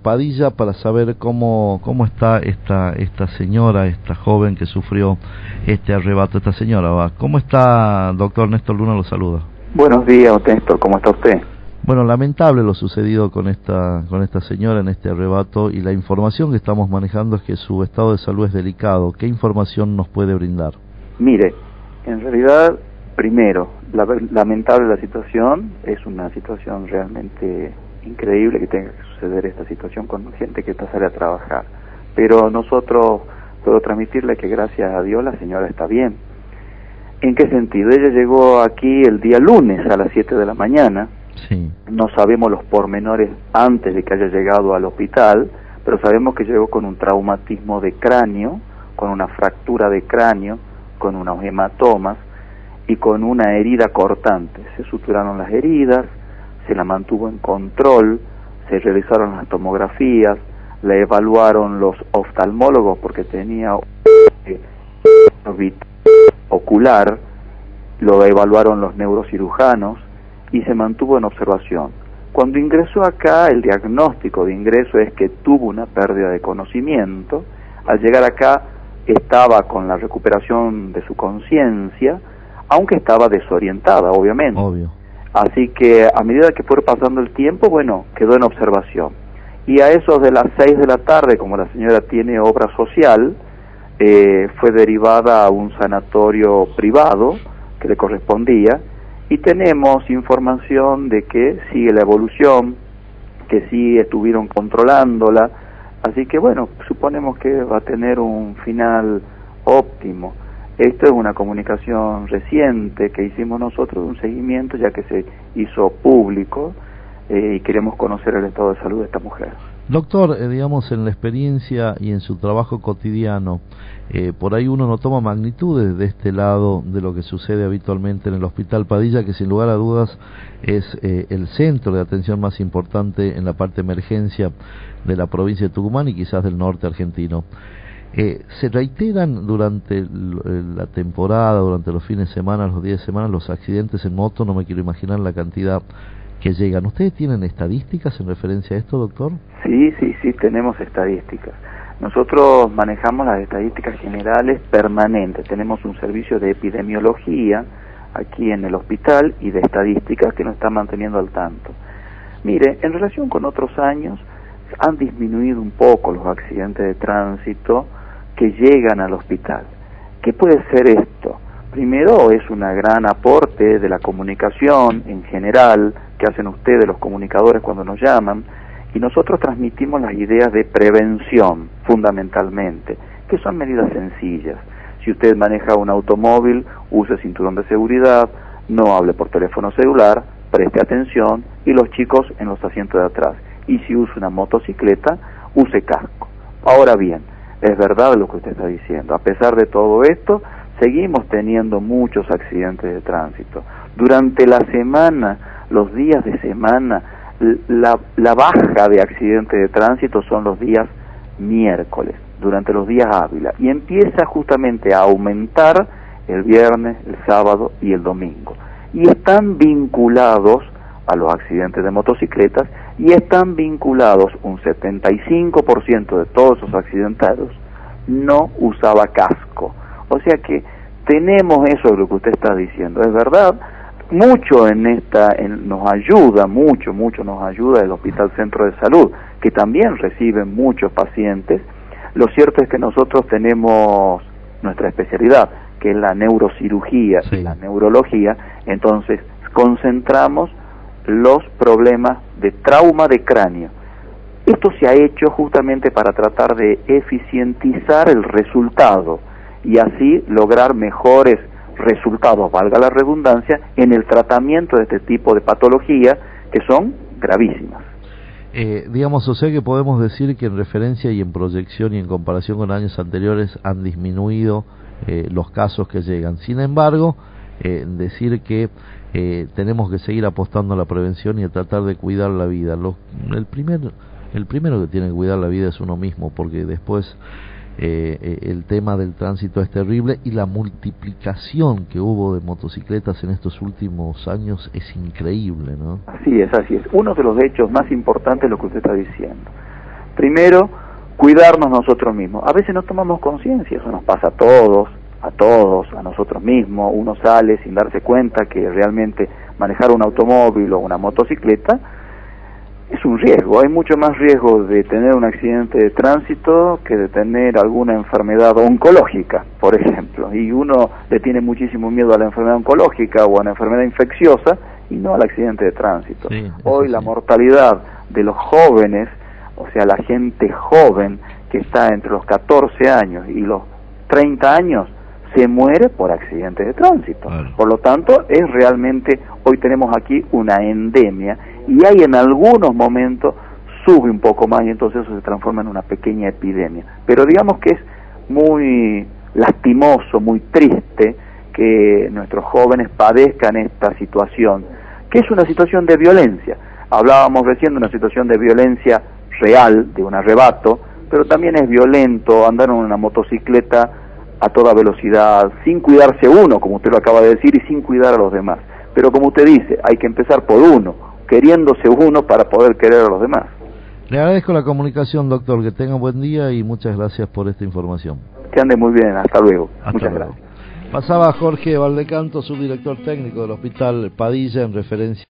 Padilla para saber cómo está esta señora, esta joven que sufrió este arrebato. Esta señora, ¿va? ¿Cómo está, doctor? Néstor Luna lo saluda. Buenos días, Néstor, ¿cómo está usted? Bueno, lamentable lo sucedido con esta señora en este arrebato, y la información que estamos manejando es que su estado de salud es delicado. ¿Qué información nos puede brindar? Mire, en realidad, primero, lamentable la situación, es una situación realmente increíble que tenga que suceder esta situación con gente que sale a trabajar. Pero nosotros, puedo transmitirle que gracias a Dios la señora está bien. ¿En qué sentido? Ella llegó aquí el día lunes a las 7 de la mañana. Sí. No sabemos los pormenores antes de que haya llegado al hospital, pero sabemos que llegó con un traumatismo de cráneo, con una fractura de cráneo, con unos hematomas y con una herida cortante. Se suturaron las heridas, se la mantuvo en control, se realizaron las tomografías, la evaluaron los oftalmólogos porque tenía ocular, lo evaluaron los neurocirujanos y se mantuvo en observación. Cuando ingresó acá, el diagnóstico de ingreso es que tuvo una pérdida de conocimiento. Al llegar acá estaba con la recuperación de su conciencia, aunque estaba desorientada, obviamente. Obvio. Así que a medida que fue pasando el tiempo, bueno, quedó en observación. Y a eso de las 6 de la tarde, como la señora tiene obra social, fue derivada a un sanatorio privado que le correspondía, y tenemos información de que sigue la evolución, que sí estuvieron controlándola, así que bueno, suponemos que va a tener un final óptimo. Esto es una comunicación reciente que hicimos nosotros, un seguimiento ya que se hizo público, y queremos conocer el estado de salud de esta mujer. Doctor, digamos, en la experiencia y en su trabajo cotidiano, por ahí uno no toma magnitudes de este lado de lo que sucede habitualmente en el Hospital Padilla, que sin lugar a dudas es el centro de atención más importante en la parte emergencia de la provincia de Tucumán y quizás del norte argentino. ¿Se reiteran durante la temporada, durante los fines de semana, los días de semana, los accidentes en moto? No me quiero imaginar la cantidad que llegan. ¿Ustedes tienen estadísticas en referencia a esto, doctor? Sí, tenemos estadísticas. Nosotros manejamos las estadísticas generales permanentes. Tenemos un servicio de epidemiología aquí en el hospital y de estadísticas que nos está manteniendo al tanto. Mire, en relación con otros años, han disminuido un poco los accidentes de tránsito que llegan al hospital. ¿Qué puede ser esto? Primero, es un gran aporte de la comunicación en general que hacen ustedes, los comunicadores, cuando nos llaman, y nosotros transmitimos las ideas de prevención, fundamentalmente, que son medidas sencillas. Si usted maneja un automóvil, use cinturón de seguridad, no hable por teléfono celular, preste atención, y los chicos en los asientos de atrás. Y si usa una motocicleta, use casco. Ahora bien, es verdad lo que usted está diciendo. A pesar de todo esto, seguimos teniendo muchos accidentes de tránsito. Durante la semana, los días de semana, la baja de accidentes de tránsito son los días miércoles, durante los días hábiles, y empieza justamente a aumentar el viernes, el sábado y el domingo. Y están vinculados a los accidentes de motocicletas, y están vinculados, un 75% de todos esos accidentados no usaba casco. O sea que tenemos eso de lo que usted está diciendo, es verdad. Mucho nos ayuda, mucho nos ayuda el Hospital Centro de Salud, que también recibe muchos pacientes. Lo cierto es que nosotros tenemos nuestra especialidad, que es la neurocirugía y la neurología, entonces concentramos los problemas de trauma de cráneo. Esto se ha hecho justamente para tratar de eficientizar el resultado y así lograr mejores resultados, valga la redundancia, en el tratamiento de este tipo de patologías que son gravísimas. Digamos, o sea que podemos decir que en referencia y en proyección y en comparación con años anteriores han disminuido los casos que llegan. Sin embargo, decir que tenemos que seguir apostando a la prevención y a tratar de cuidar la vida. El primero que tiene que cuidar la vida es uno mismo, porque después el tema del tránsito es terrible, y la multiplicación que hubo de motocicletas en estos últimos años es increíble, ¿no? Así es. Uno de los hechos más importantes es lo que usted está diciendo. Primero, cuidarnos nosotros mismos. A veces no tomamos conciencia, eso nos pasa a todos, a nosotros mismos. Uno sale sin darse cuenta que realmente manejar un automóvil o una motocicleta es un riesgo. Hay mucho más riesgo de tener un accidente de tránsito que de tener alguna enfermedad oncológica, por ejemplo. Y uno le tiene muchísimo miedo a la enfermedad oncológica o a la enfermedad infecciosa y no al accidente de tránsito. Sí, Hoy sí. La mortalidad de los jóvenes, o sea, la gente joven que está entre los 14 años y los 30 años, se muere por accidentes de tránsito. Claro. Por lo tanto, es realmente, hoy tenemos aquí una endemia, y hay en algunos momentos sube un poco más y entonces eso se transforma en una pequeña epidemia. Pero digamos que es muy lastimoso, muy triste que nuestros jóvenes padezcan esta situación, que es una situación de violencia. Hablábamos recién de una situación de violencia real, de un arrebato, pero también es violento andar en una motocicleta a toda velocidad, sin cuidarse uno, como usted lo acaba de decir, y sin cuidar a los demás. Pero como usted dice, hay que empezar por uno, queriéndose uno para poder querer a los demás. Le agradezco la comunicación, doctor, que tenga un buen día y muchas gracias por esta información. Que ande muy bien, hasta luego. Hasta luego. Gracias. Pasaba Jorge Valdecanto, subdirector técnico del Hospital Padilla, en referencia